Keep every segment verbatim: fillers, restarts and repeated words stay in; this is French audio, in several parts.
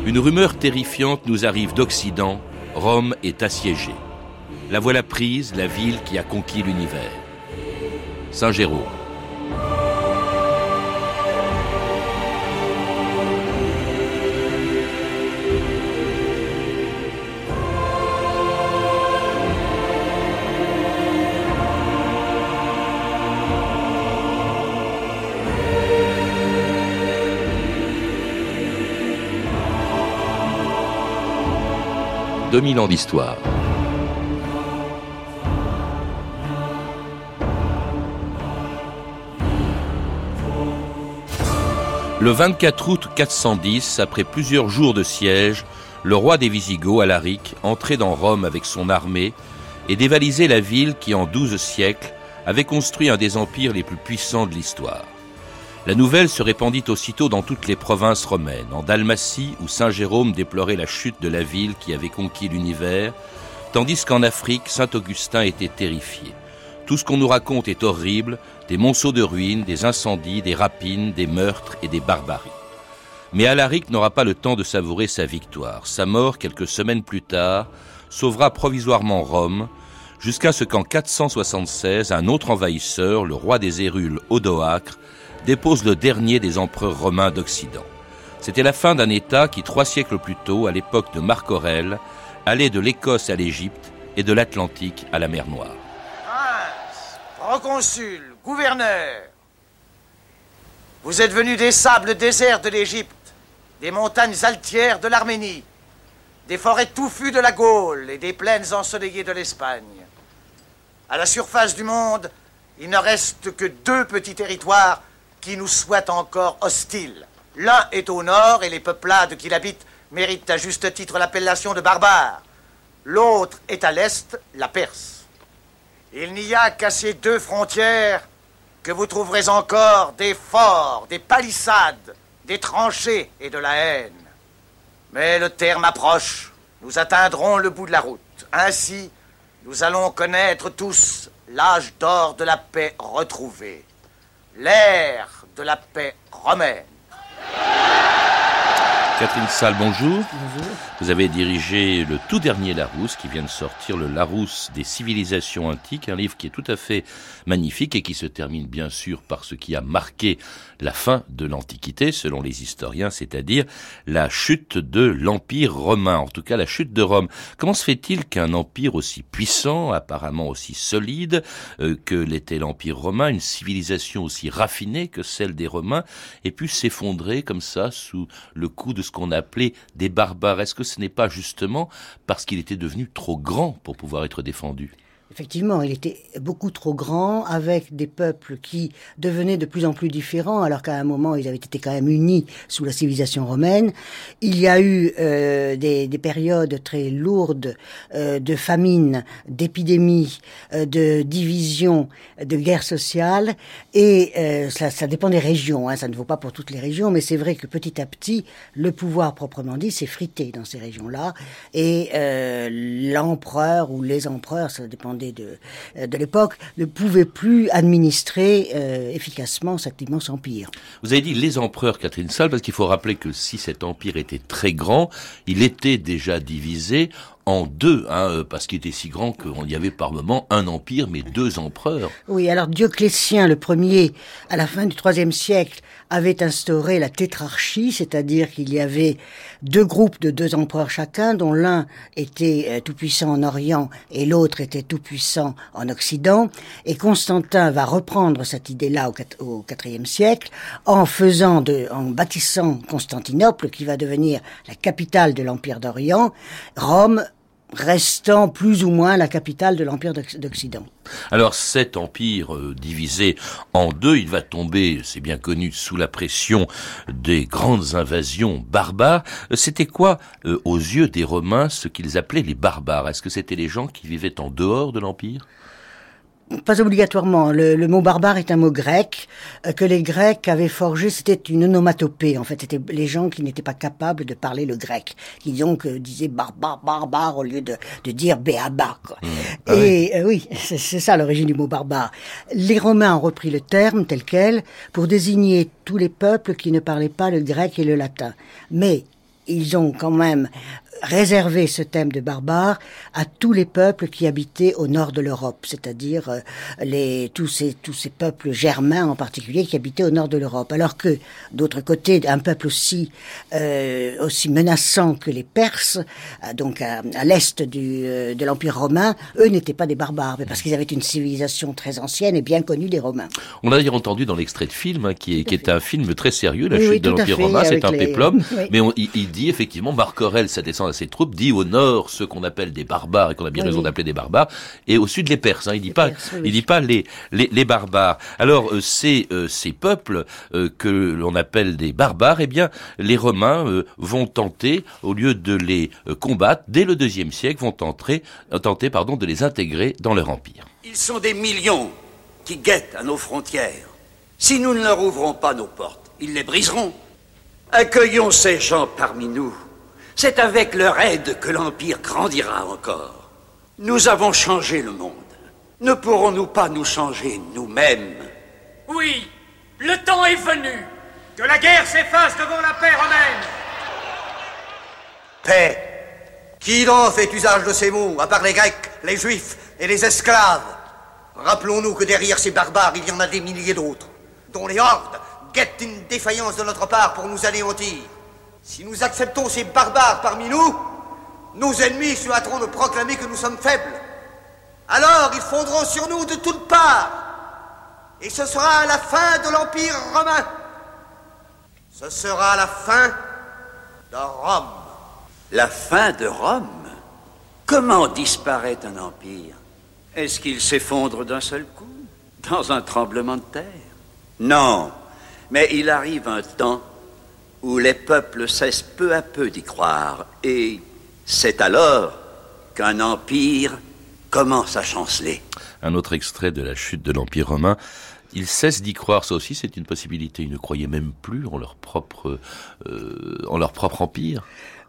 Une rumeur terrifiante nous arrive d'Occident, Rome est assiégée. La voilà prise, la ville qui a conquis l'univers. Saint Jérôme. deux mille ans d'histoire. Le vingt-quatre août quatre cent dix, après plusieurs jours de siège, le roi des Wisigoths, Alaric, entrait dans Rome avec son armée et dévalisait la ville qui, en douze siècles, avait construit un des empires les plus puissants de l'histoire. La nouvelle se répandit aussitôt dans toutes les provinces romaines, en Dalmatie où Saint Jérôme déplorait la chute de la ville qui avait conquis l'univers, tandis qu'en Afrique, Saint Augustin était terrifié. Tout ce qu'on nous raconte est horrible, des monceaux de ruines, des incendies, des rapines, des meurtres et des barbaries. Mais Alaric n'aura pas le temps de savourer sa victoire. Sa mort, quelques semaines plus tard, sauvera provisoirement Rome, jusqu'à ce qu'en quatre cent soixante-seize, un autre envahisseur, le roi des Hérules, Odoacre, dépose le dernier des empereurs romains d'Occident. C'était la fin d'un État qui, trois siècles plus tôt, à l'époque de Marc Aurèle, allait de l'Écosse à l'Égypte et de l'Atlantique à la mer Noire. Prince, proconsul, gouverneur, vous êtes venus des sables déserts de l'Égypte, des montagnes altières de l'Arménie, des forêts touffues de la Gaule et des plaines ensoleillées de l'Espagne. À la surface du monde, il ne reste que deux petits territoires qui nous soient encore hostiles. L'un est au nord et les peuplades qui l'habitent méritent à juste titre l'appellation de barbares. L'autre est à l'est, la Perse. Il n'y a qu'à ces deux frontières que vous trouverez encore des forts, des palissades, des tranchées et de la haine. Mais le terme approche, nous atteindrons le bout de la route. Ainsi, nous allons connaître tous l'âge d'or de la paix retrouvée, l'ère de la paix romaine. Catherine Salle, bonjour. Bonjour. Vous avez dirigé le tout dernier Larousse qui vient de sortir, le Larousse des civilisations antiques, un livre qui est tout à fait magnifique et qui se termine bien sûr par ce qui a marqué la fin de l'Antiquité, selon les historiens, c'est-à-dire la chute de l'Empire romain, en tout cas la chute de Rome. Comment se fait-il qu'un empire aussi puissant, apparemment aussi solide euh, que l'était l'Empire romain, une civilisation aussi raffinée que celle des Romains, ait pu s'effondrer comme ça sous le coup de ce qu'on appelait des barbares? Est-ce que ce n'est pas justement parce qu'il était devenu trop grand pour pouvoir être défendu? Effectivement, il était beaucoup trop grand, avec des peuples qui devenaient de plus en plus différents, alors qu'à un moment, ils avaient été quand même unis sous la civilisation romaine. Il y a eu euh, des, des périodes très lourdes euh, de famine, d'épidémies, euh, de divisions, de guerres sociales, et euh, ça, ça dépend des régions, hein, ça ne vaut pas pour toutes les régions, mais c'est vrai que petit à petit, le pouvoir proprement dit s'est frité dans ces régions-là, et euh, l'empereur ou les empereurs, ça dépend de, de l'époque, ne pouvait plus administrer euh, efficacement cet immense empire. Vous avez dit les empereurs, Catherine Salle, parce qu'il faut rappeler que si cet empire était très grand, il était déjà divisé en deux, hein, parce qu'il était si grand qu'il y avait par moment un empire, mais deux empereurs. Oui, alors Dioclétien, le premier, à la fin du troisième siècle, avait instauré la tétrarchie, c'est-à-dire qu'il y avait deux groupes de deux empereurs chacun, dont l'un était euh, tout-puissant en Orient et l'autre était tout-puissant en Occident. Et Constantin va reprendre cette idée-là au, au quatrième siècle, en faisant de, en bâtissant Constantinople, qui va devenir la capitale de l'Empire d'Orient, Rome restant plus ou moins la capitale de l'Empire d'Occident. Alors cet empire euh, divisé en deux, il va tomber, c'est bien connu, sous la pression des grandes invasions barbares. C'était quoi, euh, aux yeux des Romains, ce qu'ils appelaient les barbares? Est-ce que c'était les gens qui vivaient en dehors de l'empire? Pas obligatoirement. Le, le mot barbare est un mot grec euh, que les Grecs avaient forgé. C'était une onomatopée. En fait, c'était les gens qui n'étaient pas capables de parler le grec, qui donc euh, disaient barbare, barbare au lieu de, de dire béaba. Quoi. Mmh. Ah Et oui, euh, oui c'est, c'est ça l'origine du mot barbare. Les Romains ont repris le terme tel quel pour désigner tous les peuples qui ne parlaient pas le grec et le latin. Mais ils ont quand même réservé ce thème de barbare à tous les peuples qui habitaient au nord de l'Europe, c'est-à-dire euh, les tous ces tous ces peuples germains en particulier qui habitaient au nord de l'Europe. Alors que d'autre côté, un peuple aussi euh, aussi menaçant que les Perses, euh, donc à, à l'est du euh, de l'Empire romain, eux n'étaient pas des barbares, mais parce qu'ils avaient une civilisation très ancienne et bien connue des Romains. On a d'ailleurs entendu dans l'extrait de film, hein, qui est qui est un film très sérieux, la oui, chute oui, de l'Empire romain, c'est un les... péplum, oui. mais on, il, il dit effectivement, Marc Aurèle, ça descend à ses troupes, dit au nord ceux qu'on appelle des barbares et qu'on a bien oui, raison oui. d'appeler des barbares, et au sud les Perses. Hein, il dit les pas, Perses, oui, il dit pas les les, les barbares. Alors euh, ces euh, ces peuples euh, que l'on appelle des barbares, eh bien les Romains euh, vont tenter, au lieu de les euh, combattre, dès le deuxième siècle, vont tenter euh, tenter pardon de les intégrer dans leur empire. Ils sont des millions qui guettent à nos frontières. Si nous ne leur ouvrons pas nos portes, ils les briseront. Accueillons ces gens parmi nous. C'est avec leur aide que l'Empire grandira encore. Nous avons changé le monde. Ne pourrons-nous pas nous changer nous-mêmes? Oui, le temps est venu. Que la guerre s'efface devant la paix romaine. Paix. Qui donc fait usage de ces mots, à part les Grecs, les Juifs et les esclaves? Rappelons-nous que derrière ces barbares, il y en a des milliers d'autres, dont les hordes guettent une défaillance de notre part pour nous anéantir. Si nous acceptons ces barbares parmi nous, nos ennemis se hâteront de proclamer que nous sommes faibles. Alors ils fondront sur nous de toutes parts. Et ce sera la fin de l'Empire romain. Ce sera la fin de Rome. La fin de Rome? Comment disparaît un empire? Est-ce qu'il s'effondre d'un seul coup, dans un tremblement de terre? Non, mais il arrive un temps où les peuples cessent peu à peu d'y croire, et c'est alors qu'un empire commence à chanceler. Un autre extrait de la chute de l'Empire romain. Ils cessent d'y croire, ça aussi c'est une possibilité. Ils ne croyaient même plus en leur propre, euh, en leur propre empire.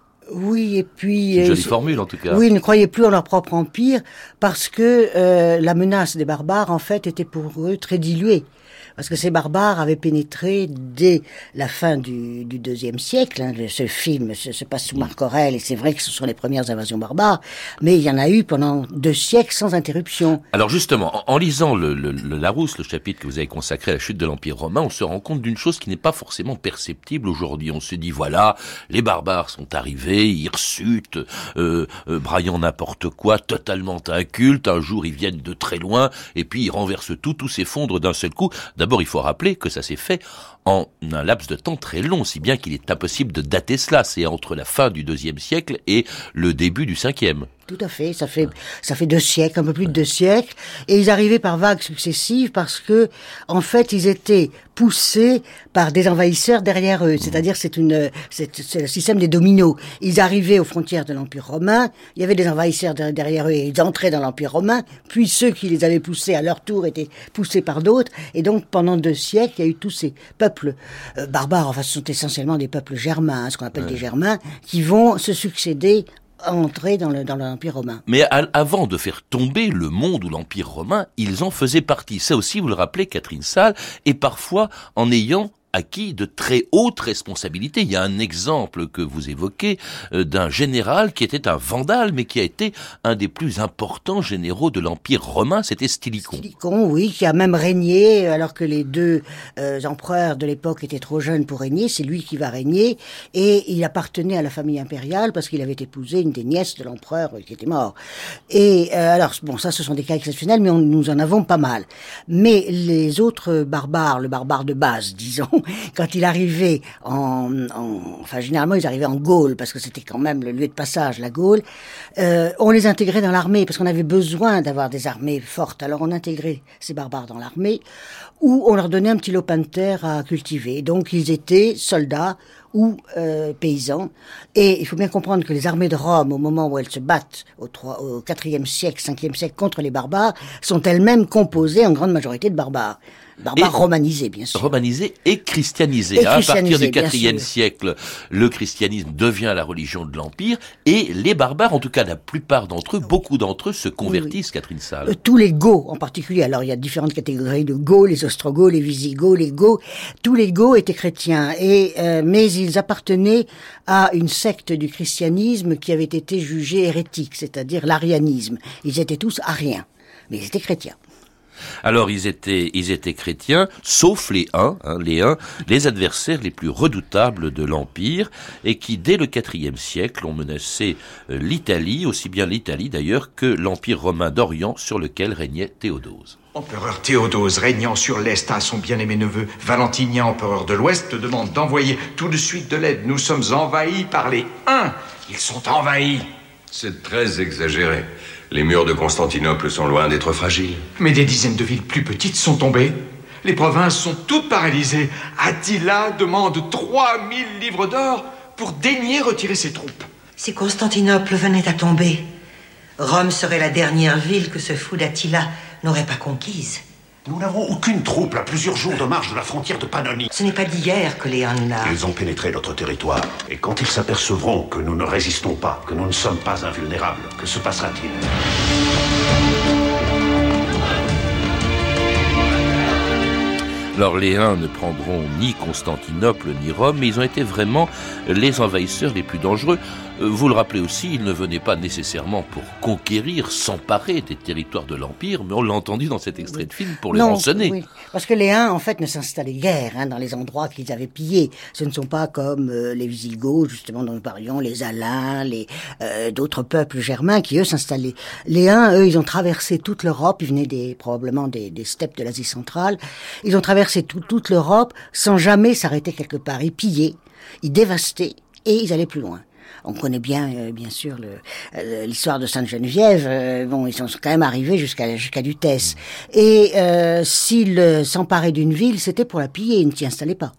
Oui, et puis... C'est une euh, jolie formule en tout cas. Oui, ils ne croyaient plus en leur propre empire parce que euh, la menace des barbares, en fait, était pour eux très diluée. Parce que ces barbares avaient pénétré dès la fin du, du deuxième siècle. Hein, ce film se, se passe sous Marc Aurèle et c'est vrai que ce sont les premières invasions barbares, mais il y en a eu pendant deux siècles sans interruption. Alors justement, en, en lisant le, le, le Larousse, le chapitre que vous avez consacré à la chute de l'Empire romain, on se rend compte d'une chose qui n'est pas forcément perceptible aujourd'hui. On se dit, voilà, les barbares sont arrivés, hirsutes, euh, euh, braillant n'importe quoi, totalement incultes, un jour ils viennent de très loin, et puis ils renversent tout, tout s'effondre d'un seul coup. D'abord, il faut rappeler que ça s'est fait en un laps de temps très long, si bien qu'il est impossible de dater cela. C'est entre la fin du deuxième siècle et le début du cinquième. Tout à fait, ça fait ça fait deux siècles, un peu plus de deux siècles, et ils arrivaient par vagues successives parce que, en fait, ils étaient poussés par des envahisseurs derrière eux. C'est-à-dire, c'est une c'est, c'est le système des dominos. Ils arrivaient aux frontières de l'Empire romain, il y avait des envahisseurs derrière eux, et ils entraient dans l'Empire romain, puis ceux qui les avaient poussés à leur tour étaient poussés par d'autres, et donc pendant deux siècles, il y a eu tous ces peuples euh, barbares, enfin, ce sont essentiellement des peuples germains, hein, ce qu'on appelle ouais. des germains, qui vont se succéder entrer dans le dans l'Empire romain. Mais à, avant de faire tomber le monde ou l'Empire romain, ils en faisaient partie. Ça aussi, vous le rappelez, Catherine Salle, et parfois en ayant acquis de très hautes responsabilités. Il y a un exemple que vous évoquez euh, d'un général qui était un vandale, mais qui a été un des plus importants généraux de l'Empire romain, c'était Stylicon. Stylicon, oui, qui a même régné, alors que les deux euh, empereurs de l'époque étaient trop jeunes pour régner, c'est lui qui va régner, et il appartenait à la famille impériale parce qu'il avait épousé une des nièces de l'empereur qui était mort. Et euh, alors, bon, ça ce sont des cas exceptionnels, mais on, nous en avons pas mal. Mais les autres barbares, le barbare de base, disons, quand il arrivait en, en... Enfin, généralement, ils arrivaient en Gaule, parce que c'était quand même le lieu de passage, la Gaule. Euh, on les intégrait dans l'armée, parce qu'on avait besoin d'avoir des armées fortes. Alors, on intégrait ces barbares dans l'armée, où on leur donnait un petit lopin de terre à cultiver. Donc, ils étaient soldats ou euh, paysans. Et il faut bien comprendre que les armées de Rome, au moment où elles se battent au, trois, au quatrième siècle, cinquième siècle contre les barbares, sont elles-mêmes composées en grande majorité de barbares. Barbares romanisés, bien sûr. Romanisés et christianisés. Et hein. christianisés, à partir du bien quatrième sûr. siècle, le christianisme devient la religion de l'Empire, et les barbares, en tout cas la plupart d'entre eux, beaucoup d'entre eux se convertissent, oui, oui. Catherine Salle. Euh, tous les Goths en particulier, alors il y a différentes catégories de Goths, les Ostrogoths, les Visigoths, les Goths, tous les Goths étaient chrétiens, et euh, mais ils appartenaient à une secte du christianisme qui avait été jugée hérétique, c'est-à-dire l'arianisme. Ils étaient tous ariens, mais ils étaient chrétiens. Alors ils étaient, ils étaient chrétiens, sauf les Huns, hein, les Huns, les adversaires les plus redoutables de l'Empire, et qui dès le quatrième siècle ont menacé euh, l'Italie, aussi bien l'Italie d'ailleurs que l'Empire romain d'Orient sur lequel régnait Théodose. Empereur Théodose, régnant sur l'Est, à son bien-aimé neveu Valentinien, empereur de l'Ouest, demande d'envoyer tout de suite de l'aide. Nous sommes envahis par les Huns. Ils sont envahis. C'est très exagéré. Les murs de Constantinople sont loin d'être fragiles. Mais des dizaines de villes plus petites sont tombées. Les provinces sont toutes paralysées. Attila demande trois mille livres d'or pour daigner retirer ses troupes. Si Constantinople venait à tomber, Rome serait la dernière ville que ce fou d'Attila n'aurait pas conquise. Nous n'avons aucune troupe à plusieurs jours de marche de la frontière de Pannonie. Ce n'est pas d'hier que les Huns là... Ils ont pénétré notre territoire. Et quand ils s'apercevront que nous ne résistons pas, que nous ne sommes pas invulnérables, que se passera-t-il ? Alors les Huns ne prendront ni Constantinople ni Rome, mais ils ont été vraiment les envahisseurs les plus dangereux. Vous le rappelez aussi, ils ne venaient pas nécessairement pour conquérir, s'emparer des territoires de l'Empire, mais on l'a entendu dans cet extrait de film, pour les non, rançonner. Oui. Parce que les Huns, en fait, ne s'installaient guère hein, dans les endroits qu'ils avaient pillés. Ce ne sont pas comme euh, les Visigoths, justement, dont nous parlions, les Alains, les euh, d'autres peuples germains qui, eux, s'installaient. Les Huns, eux, ils ont traversé toute l'Europe, ils venaient des, probablement des, des steppes de l'Asie centrale. Ils ont traversé tout, toute l'Europe sans jamais s'arrêter quelque part. Ils pillaient, ils dévastaient et ils allaient plus loin. On connaît bien, euh, bien sûr, le, euh, l'histoire de Sainte-Geneviève. Euh, bon, ils sont quand même arrivés jusqu'à jusqu'à Lutèce. Et euh, s'ils euh, s'emparaient d'une ville, c'était pour la piller. Ils ne s'y installaient pas.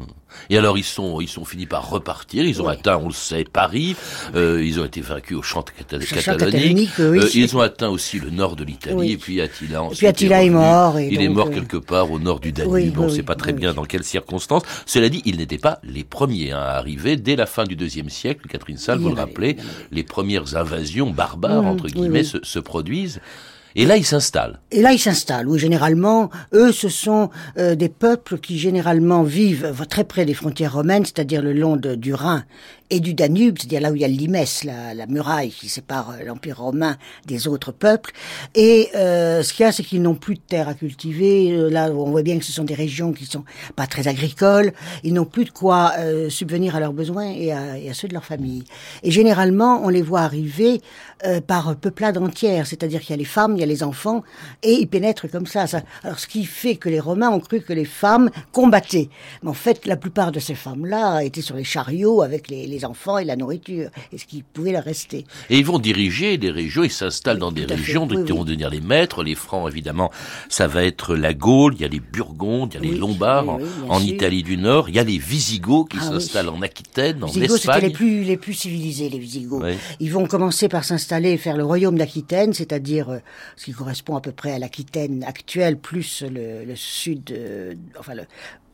Et alors ils sont ils sont finis par repartir, ils ont oui. atteint, on le sait, Paris, euh, ils ont été vaincus au champ de Catalonie, oui, euh, ils ont atteint aussi le nord de l'Italie, oui. et puis Attila ensuite et puis Attila est, est mort. Et il donc, est mort euh... quelque part au nord du Danube, oui, on ne oui, sait pas très oui. bien dans quelles circonstances. Cela dit, ils n'étaient pas les premiers hein, à arriver. Dès la fin du deuxième siècle, Catherine Salle, vous le rappelez, les premières invasions barbares, mmh, entre guillemets, oui, oui. Se, se produisent. Et là, ils s'installent. Et là, ils s'installent. Oui, généralement, eux, ce sont euh, des peuples qui généralement vivent très près des frontières romaines, c'est-à-dire le long de, du Rhin et du Danube, c'est-à-dire là où il y a le limès, la, la muraille qui sépare l'Empire romain des autres peuples. Et euh, ce qu'il y a, c'est qu'ils n'ont plus de terre à cultiver. Là, on voit bien que ce sont des régions qui sont pas très agricoles. Ils n'ont plus de quoi euh, subvenir à leurs besoins et à, et à ceux de leur famille. Et généralement, on les voit arriver euh, par peuplades entières, c'est-à-dire qu'il y a les femmes, il y a les enfants, et ils pénètrent comme ça. ça. Alors, ce qui fait que les Romains ont cru que les femmes combattaient. Mais en fait, la plupart de ces femmes-là étaient sur les chariots avec les, les enfants et la nourriture, et ce qui pouvait leur rester. Et ils vont diriger des régions, ils s'installent dans des régions dont oui, ils vont oui. devenir les maîtres. Les Francs, évidemment, ça va être la Gaule, il y a les Burgondes, il y a les oui, Lombards oui, oui, en, en sûr. Italie du Nord, il y a les Visigoths qui ah, s'installent oui. en Aquitaine, en Visigoths, Espagne. C'était les plus, les plus civilisés, les Visigoths. Oui. Ils vont commencer par s'installer et faire le royaume d'Aquitaine, c'est-à-dire euh, ce qui correspond à peu près à l'Aquitaine actuelle, plus le, le sud, euh, enfin le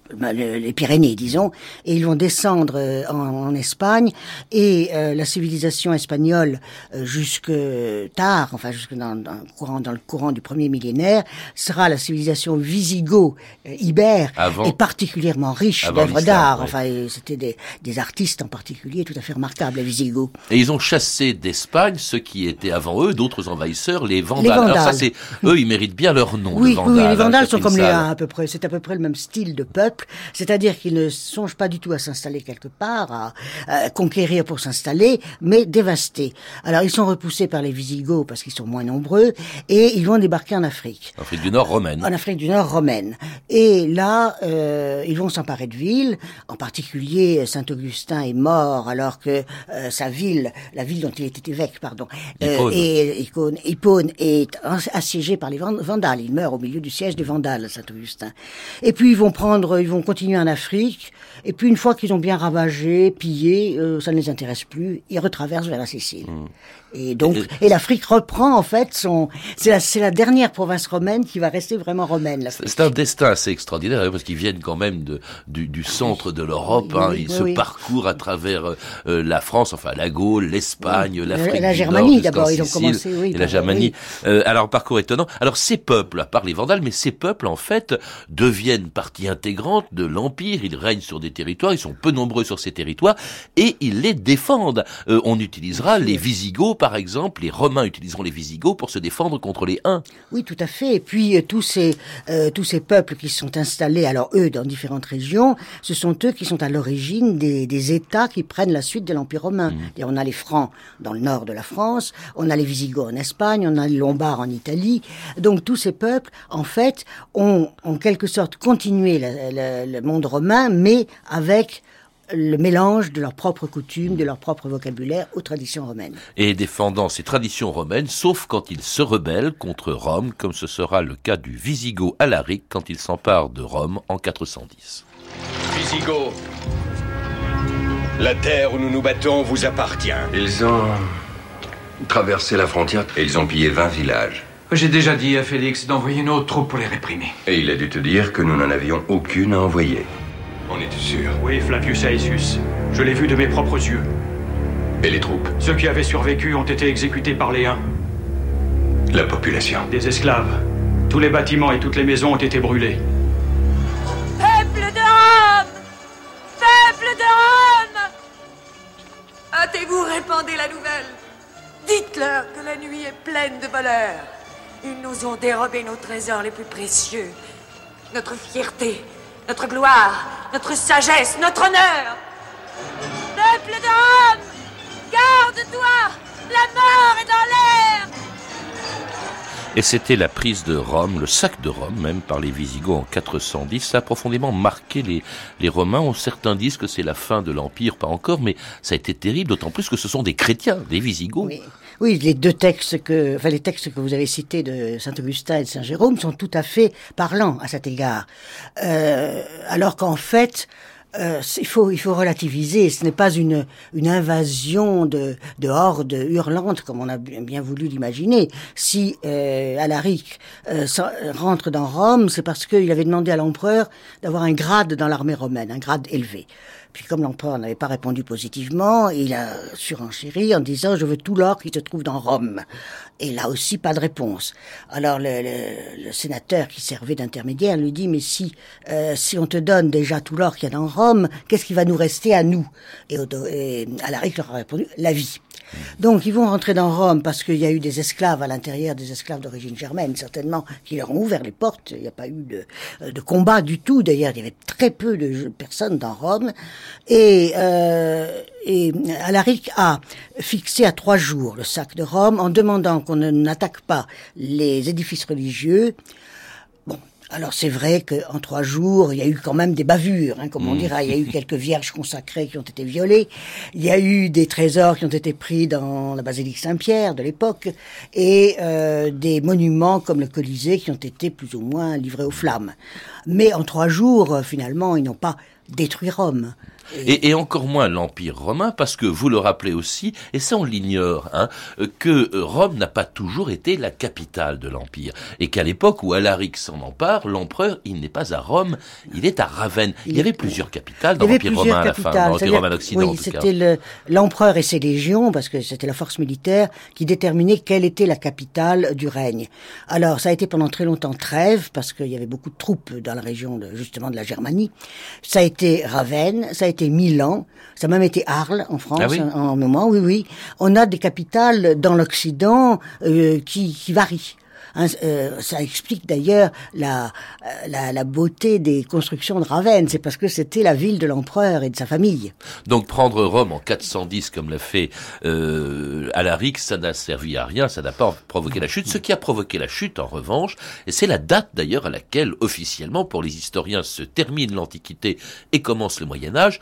les Pyrénées, disons, et ils vont descendre en, en Espagne, et euh, la civilisation espagnole euh, jusque tard, enfin jusque dans, dans, le courant, dans le courant du premier millénaire, sera la civilisation visigoth-ibère, euh, et particulièrement riche d'œuvres d'art. Ouais. Enfin, c'était des, des artistes en particulier tout à fait remarquables, les Visigoths. Et ils ont chassé d'Espagne ceux qui étaient avant eux, d'autres envahisseurs, les Vandales. Les Vandales. Alors ça, c'est eux, ils méritent bien leur nom. Oui, le Vandale, oui, les Vandales hein, sont comme salle. les Huns à peu près. C'est à peu près le même style de peuple. C'est-à-dire qu'ils ne songent pas du tout à s'installer quelque part, à, à conquérir pour s'installer, mais dévaster. Alors ils sont repoussés par les Visigoths parce qu'ils sont moins nombreux, et ils vont débarquer en Afrique. En Afrique du Nord romaine. En Afrique du Nord romaine. Et là, euh, ils vont s'emparer de villes. En particulier, Saint-Augustin est mort alors que euh, sa ville, la ville dont il était évêque, pardon, euh, et Hippone, Hippone est assiégée par les Vandales. Il meurt au milieu du siège des Vandales, Saint-Augustin. Et puis ils vont prendre ils vont continuer en Afrique. Et puis une fois qu'ils ont bien ravagé, pillé, euh, ça ne les intéresse plus. Ils retraversent vers la Sicile. Mmh. Et donc, et l'Afrique reprend en fait son. C'est la, c'est la dernière province romaine qui va rester vraiment romaine. l'Afrique. C'est un destin assez extraordinaire parce qu'ils viennent quand même de, du, du centre de l'Europe. Oui, hein, ils oui, se oui. parcourent à travers euh, la France, enfin la Gaule, l'Espagne, oui. l'Afrique, la, la du Germanie Nord, d'abord. Sicile, ils ont commencé, oui. Et la Germanie. Oui. Euh, alors parcours étonnant. Alors ces peuples, à part les Vandales, mais ces peuples en fait deviennent partie intégrante de l'Empire. Ils règnent sur des territoires. Ils sont peu nombreux sur ces territoires et ils les défendent. Euh, on utilisera les Visigoths par exemple. Les Romains utiliseront les Visigoths pour se défendre contre les Huns. Oui, tout à fait. Et puis euh, tous ces euh, tous ces peuples qui sont installés, alors eux dans différentes régions, ce sont eux qui sont à l'origine des, des États qui prennent la suite de l'Empire romain. Mmh. Et on a les Francs dans le nord de la France, on a les Visigoths en Espagne, on a les Lombards en Italie. Donc tous ces peuples, en fait, ont en quelque sorte continué le, le, le monde romain, mais avec le mélange de leurs propres coutumes, de leur propre vocabulaire aux traditions romaines. Et défendant ces traditions romaines, sauf quand ils se rebellent contre Rome, comme ce sera le cas du Visigoth Alaric quand il s'empare de Rome en quatre cent dix. Visigoth, la terre où nous nous battons vous appartient. Ils ont traversé la frontière et ils ont pillé vingt villages. J'ai déjà dit à Félix d'envoyer nos troupes pour les réprimer. Et il a dû te dire que nous n'en avions aucune à envoyer. On était sûr. Oui, Flavius Aetius. Je l'ai vu de mes propres yeux. Et les troupes? Ceux qui avaient survécu ont été exécutés par les Huns. La population? Des esclaves. Tous les bâtiments et toutes les maisons ont été brûlés. Peuple de Rome! Peuple de Rome! Hâtez-vous, répandez la nouvelle. Dites-leur que la nuit est pleine de voleurs. Ils nous ont dérobé nos trésors les plus précieux. Notre fierté, notre gloire, notre sagesse, notre honneur. Peuple de Rome, garde-toi, la mort est dans l'air. Et c'était la prise de Rome, le sac de Rome même par les Visigoths en quatre cent dix. Ça a profondément marqué les, les Romains. Certains disent que c'est la fin de l'Empire, pas encore, mais ça a été terrible, d'autant plus que ce sont des chrétiens, des Visigoths. Oui. Oui, les deux textes que, enfin les textes que vous avez cités de Saint Augustin et de Saint Jérôme sont tout à fait parlants à cet égard. Euh, alors qu'en fait, euh, il faut il faut relativiser. Ce n'est pas une une invasion de de hordes hurlantes comme on a bien voulu l'imaginer. Si euh, Alaric euh, rentre dans Rome, c'est parce qu'il avait demandé à l'empereur d'avoir un grade dans l'armée romaine, un grade élevé. Puis comme l'empereur n'avait pas répondu positivement, il a surenchéri en disant « je veux tout l'or qui se trouve dans Rome ». Et là aussi, pas de réponse. Alors le, le, le sénateur qui servait d'intermédiaire lui dit « mais si euh, si on te donne déjà tout l'or qu'il y a dans Rome, qu'est-ce qui va nous rester à nous ?» Et, et Alaric leur a répondu « la vie ». Donc ils vont rentrer dans Rome parce qu'il y a eu des esclaves à l'intérieur, des esclaves d'origine germaine certainement, qui leur ont ouvert les portes. Il n'y a pas eu de, de combat du tout. D'ailleurs, il y avait très peu de personnes dans Rome. Et, euh, et Alaric a fixé à trois jours le sac de Rome en demandant qu'on n'attaque pas les édifices religieux. Bon. Alors c'est vrai qu'en trois jours, il y a eu quand même des bavures, hein, comme on dira. Il y a eu quelques vierges consacrées qui ont été violées. Il y a eu des trésors qui ont été pris dans la basilique Saint-Pierre de l'époque et euh, des monuments comme le Colisée qui ont été plus ou moins livrés aux flammes. Mais en trois jours, finalement, ils n'ont pas détruit Rome. Et, et encore moins l'Empire romain, parce que vous le rappelez aussi, et ça on l'ignore, hein, que Rome n'a pas toujours été la capitale de l'Empire, et qu'à l'époque où Alaric s'en empare, l'empereur, il n'est pas à Rome, il est à Ravenne. Il, il y avait plusieurs capitales dans l'Empire romain à la fin, dans l'Empire romain d'Occident. Oui, c'était le, l'empereur et ses légions, parce que c'était la force militaire, qui déterminait quelle était la capitale du règne. Alors, ça a été pendant très longtemps Trèves, parce qu'il y avait beaucoup de troupes dans la région, de, justement, de la Germanie. Ça a été Ravenne, ça a été Milan, ça a même été Arles en France, ah oui. en, en moment, oui, oui. On a des capitales dans l'Occident euh, qui, qui varient. Hein, euh, ça explique d'ailleurs la, la, la beauté des constructions de Ravenne. C'est parce que c'était la ville de l'empereur et de sa famille. Donc prendre Rome en quatre cent dix comme l'a fait euh, Alaric, ça n'a servi à rien, ça n'a pas provoqué la chute. Ce qui a provoqué la chute, en revanche, et c'est la date d'ailleurs à laquelle officiellement, pour les historiens, se termine l'Antiquité et commence le Moyen-Âge,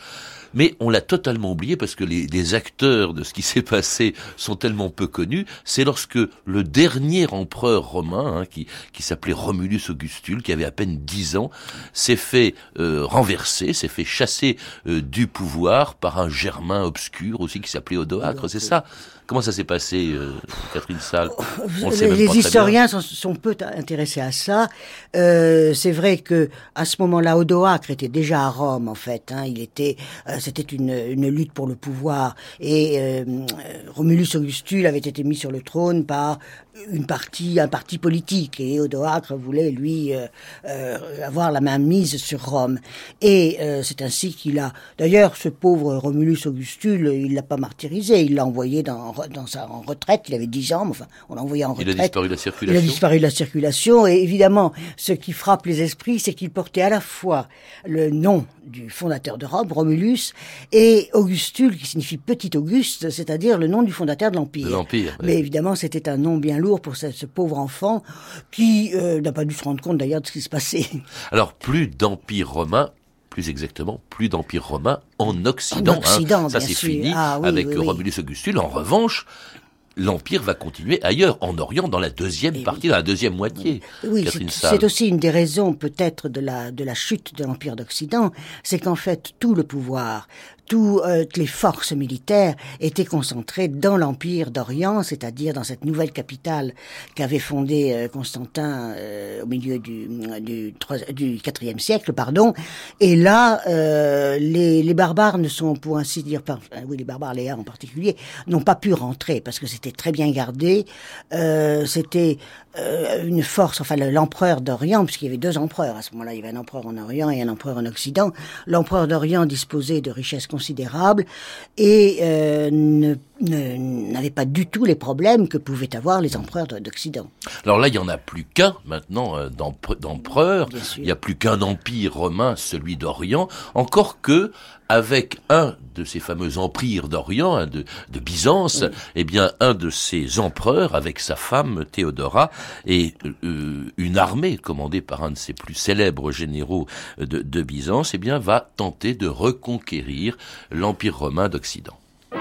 Mais on l'a totalement oublié parce que les, les acteurs de ce qui s'est passé sont tellement peu connus. C'est lorsque le dernier empereur romain, hein, qui, qui s'appelait Romulus Augustule, qui avait à peine dix ans, s'est fait euh, renverser, s'est fait chasser euh, du pouvoir par un Germain obscur aussi qui s'appelait Odoacre. C'est ça. Comment ça s'est passé, euh, Catherine Salle? On les les historiens sont, sont peu intéressés à ça. Euh, c'est vrai que à ce moment-là, Odoacre était déjà à Rome, en fait. Hein. Il était, euh, c'était une, une lutte pour le pouvoir. Et euh, Romulus Augustule avait été mis sur le trône par une partie, un parti politique. Et Odoacre voulait, lui, euh, euh, avoir la main mise sur Rome. Et euh, c'est ainsi qu'il a... D'ailleurs, ce pauvre Romulus Augustule, il l'a pas martyrisé. Il l'a envoyé dans... dans sa en retraite, il avait dix ans, mais enfin, on l'a envoyé en retraite. Il a disparu de la circulation. Il a disparu de la circulation, et évidemment, ce qui frappe les esprits, c'est qu'il portait à la fois le nom du fondateur de Rome, Romulus, et Augustule, qui signifie petit Auguste, c'est-à-dire le nom du fondateur de l'Empire. De l'Empire. Mais oui. Évidemment, c'était un nom bien lourd pour ce, ce pauvre enfant, qui euh, n'a pas dû se rendre compte d'ailleurs de ce qui se passait. Alors, plus d'Empire romain, plus exactement, plus d'Empire romain en Occident. En Occident, hein. Ça, bien c'est sûr. fini ah, oui, avec oui, oui. Romulus Augustule. En revanche, l'Empire va continuer ailleurs, en Orient, dans la deuxième Et partie, oui. dans la deuxième moitié. Oui, c'est, c'est aussi une des raisons peut-être de la, de la chute de l'Empire d'Occident, c'est qu'en fait tout le pouvoir, toutes euh, les forces militaires étaient concentrées dans l'Empire d'Orient, c'est-à-dire dans cette nouvelle capitale qu'avait fondée euh, Constantin euh, au milieu du, du, du quatrième siècle, pardon. Et là, euh, les, les barbares ne sont, pour ainsi dire, par, oui, les barbares, les Huns en particulier, n'ont pas pu rentrer parce que c'était très bien gardé. Euh, c'était euh, une force, enfin l'empereur d'Orient, puisqu'il y avait deux empereurs à ce moment-là, il y avait un empereur en Orient et un empereur en Occident. L'empereur d'Orient disposait de richesses considérables et euh, ne, ne, n'avait pas du tout les problèmes que pouvaient avoir les empereurs d'Occident. Alors là, il n'y en a plus qu'un maintenant euh, d'empereur, il n'y a plus qu'un empire romain, celui d'Orient, encore que avec un de ces fameux empires d'Orient, un de, de Byzance, oui. eh bien un de ces empereurs, avec sa femme Théodora, et euh, une armée commandée par un de ses plus célèbres généraux de, de Byzance, eh bien va tenter de reconquérir l'empire romain d'Occident. On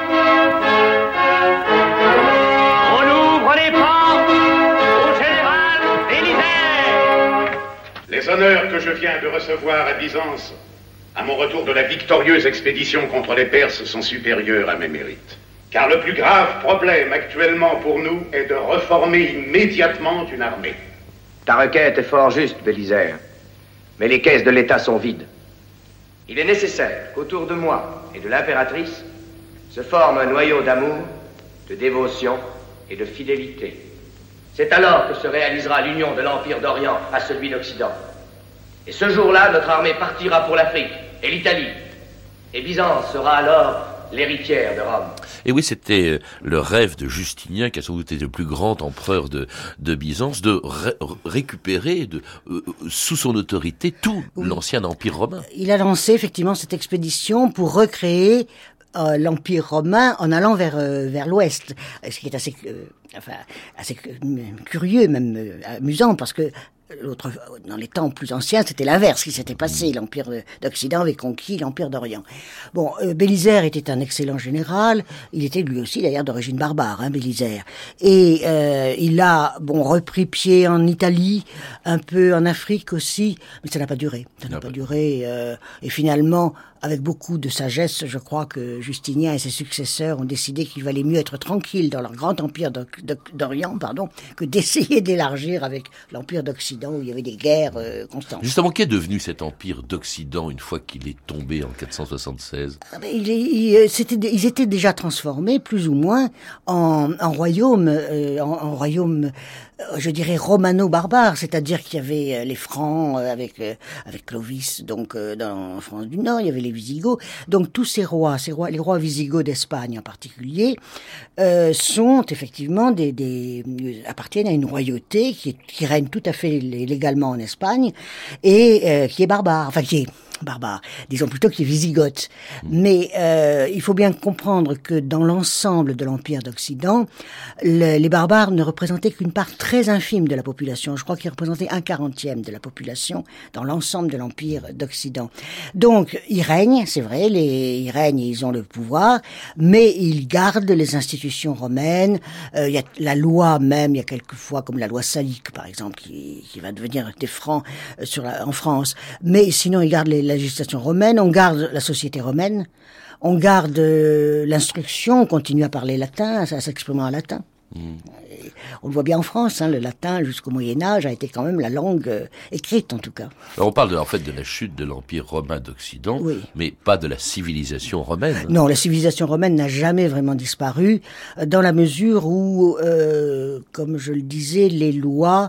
ouvre les portes au général Bélisaire. Les honneurs que je viens de recevoir à Byzance, à mon retour de la victorieuse expédition contre les Perses, sont supérieurs à mes mérites. Car le plus grave problème actuellement pour nous est de reformer immédiatement une armée. Ta requête est fort juste, Bélisaire. Mais les caisses de l'État sont vides. Il est nécessaire qu'autour de moi et de l'impératrice se forme un noyau d'amour, de dévotion et de fidélité. C'est alors que se réalisera l'union de l'Empire d'Orient à celui d'Occident. Et ce jour-là, notre armée partira pour l'Afrique et l'Italie. Et Byzance sera alors l'héritière de Rome. Et oui, c'était le rêve de Justinien, qui a sans doute été le plus grand empereur de, de Byzance, de ré- récupérer de, euh, sous son autorité tout oui. l'ancien empire romain. Il a lancé effectivement cette expédition pour recréer euh, l'empire romain en allant vers euh, vers l'ouest, ce qui est assez euh, enfin assez curieux, même euh, amusant, parce que l'autre, dans les temps plus anciens, c'était l'inverse qui s'était passé. L'Empire d'Occident avait conquis l'Empire d'Orient. Bon, euh, Bélisaire était un excellent général. Il était lui aussi d'ailleurs d'origine barbare, hein, Bélisaire. Et euh, il a bon repris pied en Italie, un peu en Afrique aussi, mais ça n'a pas duré. Ça n'a pas duré. Euh, et finalement, avec beaucoup de sagesse, je crois que Justinien et ses successeurs ont décidé qu'il valait mieux être tranquille dans leur grand empire d'Orient, pardon, que d'essayer d'élargir avec l'Empire d'Occident où il y avait des guerres euh, constantes. Justement, qu'est devenu cet empire d'Occident une fois qu'il est tombé en quatre cent soixante-seize? ah ben, il, il, c'était, Ils étaient déjà transformés, plus ou moins, en, en royaume, euh, en, en royaume, euh, je dirais, romano-barbare, c'est-à-dire qu'il y avait euh, les Francs euh, avec euh, avec Clovis, donc euh, dans la France du Nord, il y avait les Visigoths. Donc tous ces rois, ces rois, les rois visigoths d'Espagne en particulier, euh, sont effectivement des, des appartiennent à une royauté qui, est, qui règne tout à fait légalement en Espagne et euh, qui est barbare, enfin qui est barbares, disons plutôt que les Wisigoths. Mais euh, il faut bien comprendre que dans l'ensemble de l'Empire d'Occident, le, les barbares ne représentaient qu'une part très infime de la population. Je crois qu'ils représentaient un quarantième de la population dans l'ensemble de l'Empire d'Occident. Donc, ils règnent, c'est vrai, les, ils règnent et ils ont le pouvoir, mais ils gardent les institutions romaines. Euh, il y a la loi même, il y a quelquefois, comme la loi salique, par exemple, qui, qui va devenir des francs euh, sur la, en France. Mais sinon, ils gardent les, la législation romaine, on garde la société romaine, on garde euh, l'instruction, on continue à parler latin, à, à s'exprimer en latin. Mmh. On le voit bien en France, hein, le latin jusqu'au Moyen-Âge a été quand même la langue euh, écrite en tout cas. Alors on parle de, en fait de la chute de l'Empire romain d'Occident, oui. mais pas de la civilisation romaine. Non, la civilisation romaine n'a jamais vraiment disparu, dans la mesure où, euh, comme je le disais, les lois,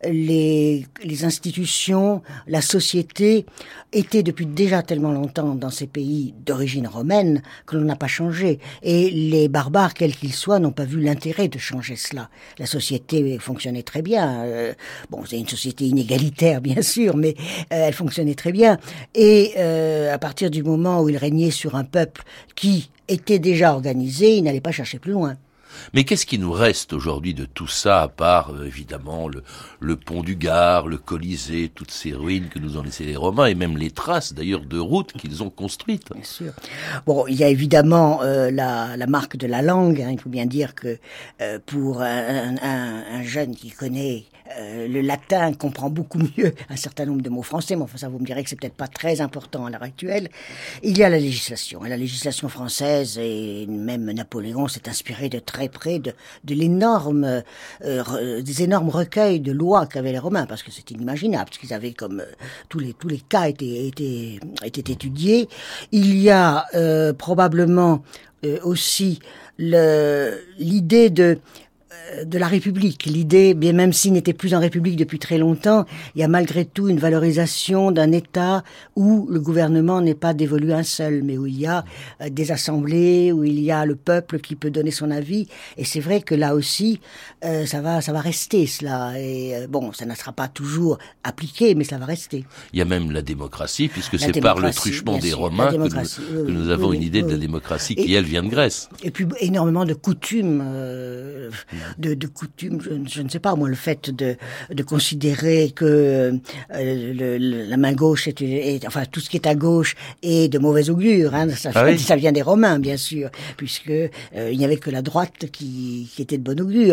les, les institutions, la société étaient depuis déjà tellement longtemps dans ces pays d'origine romaine que l'on n'a pas changé. Et les barbares, quels qu'ils soient, n'ont pas vu l'intérêt de changer cela. La société fonctionnait très bien. Euh, bon, c'est une société inégalitaire, bien sûr, mais euh, elle fonctionnait très bien. Et euh, à partir du moment où il régnait sur un peuple qui était déjà organisé, il n'allait pas chercher plus loin. Mais qu'est-ce qui nous reste aujourd'hui de tout ça, à part, euh, évidemment, le, le pont du Gard, le Colisée, toutes ces ruines que nous ont laissées les Romains, et même les traces, d'ailleurs, de routes qu'ils ont construites. Bien sûr. Bon, il y a évidemment euh, la, la marque de la langue. Hein. Il faut bien dire que euh, pour un, un, un jeune qui connaît euh, le latin, comprend beaucoup mieux un certain nombre de mots français, mais enfin ça, vous me direz que c'est peut-être pas très important à l'heure actuelle. Il y a la législation. Et la législation française, et même Napoléon s'est inspiré de très près de, de l'énorme, euh, des énormes recueils de lois qu'avaient les Romains, parce que c'est inimaginable, parce qu'ils avaient comme euh, tous les tous les cas étaient étaient étaient étudiés. Il y a euh, probablement euh, aussi le l'idée de de la République. L'idée, bien même s'il n'était plus en République depuis très longtemps, il y a malgré tout une valorisation d'un État où le gouvernement n'est pas dévolu un seul, mais où il y a euh, des assemblées, où il y a le peuple qui peut donner son avis. Et c'est vrai que là aussi, euh, ça va, ça va rester cela. Et euh, bon, ça ne sera pas toujours appliqué, mais ça va rester. Il y a même la démocratie, puisque la c'est démocratie, par le truchement des sûr, Romains que nous, oui, que nous avons oui, une idée oui, de la démocratie oui. qui, elle, vient de Grèce. Et puis énormément de coutumes. Euh, De, de coutume, je, je ne sais pas, moi, le fait de, de considérer que euh, le, le, la main gauche est, est, enfin, tout ce qui est à gauche est de mauvaise augure, hein, ça, ah oui. ça vient des Romains, bien sûr, puisque euh, il n'y avait que la droite qui, qui était de bonne augure.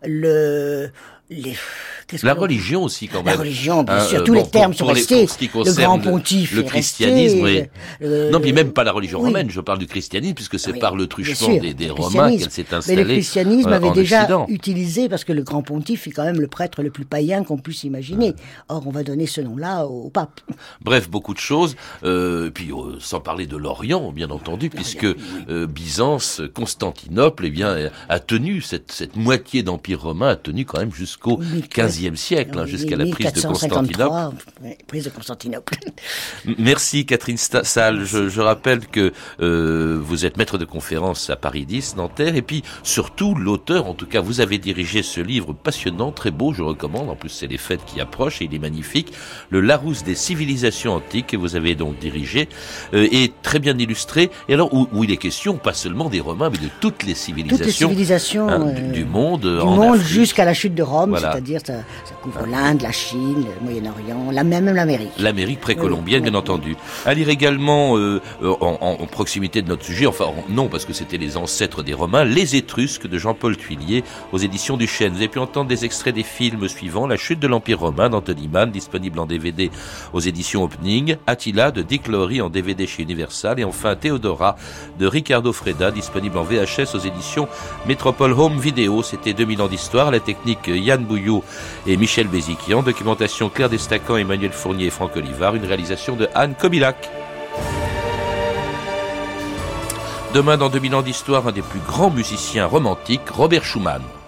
Le, Les... La religion aussi, quand même. La religion, bien sûr. Euh, Tous bon, les termes sont restés. Le grand pontife le, le christianisme, resté, oui. le, non, puis même pas la religion oui. romaine. Je parle du christianisme, puisque c'est oui, par le truchement des, des Romains qu'elle s'est installée. Mais le christianisme euh, avait déjà Occident. utilisé, parce que le grand pontife est quand même le prêtre le plus païen qu'on puisse imaginer. Or, on va donner ce nom-là au, au pape. Bref, beaucoup de choses. Euh, puis, euh, sans parler de l'Orient, bien entendu, puisque euh, Byzance, Constantinople, eh bien, a tenu cette, cette moitié d'empire romain, a tenu quand même jusqu'au quinzième siècle, hein, jusqu'à la prise de Constantinople. Prise de Constantinople. Merci Catherine Salle. Je, je rappelle que euh, vous êtes maître de conférence à Paris dix, Nanterre, et puis surtout l'auteur, en tout cas vous avez dirigé ce livre passionnant, très beau, je recommande, en plus c'est les fêtes qui approchent et il est magnifique, le Larousse des civilisations antiques, que vous avez donc dirigé, euh, et très bien illustré, et alors où, où il est question pas seulement des Romains, mais de toutes les civilisations, toutes les civilisations hein, euh, du, du monde, du en monde Afrique. Jusqu'à la chute de Rome, voilà. C'est-à-dire ça, ça couvre l'Inde, la Chine, le Moyen-Orient, la même l'Amérique. L'Amérique précolombienne, oui, bien oui. entendu. À lire également euh, en, en, en proximité de notre sujet, enfin non parce que c'était les ancêtres des Romains, Les Étrusques de Jean-Paul Thuillier aux éditions du Chêne. Vous avez pu entendre des extraits des films suivants: La chute de l'Empire romain d'Anthony Mann, disponible en D V D aux éditions Opening, Attila de Dick Lowry en D V D chez Universal, et enfin Théodora de Ricardo Freda, disponible en V H S aux éditions Métropole Home Video. C'était deux mille ans d'histoire, la technique Yann Bouillot et Michel Béziquian, documentation Claire Destacan, Emmanuel Fournier et Franck Olivard, une réalisation de Anne Kobilac. Demain, dans deux mille ans d'histoire, un des plus grands musiciens romantiques, Robert Schumann.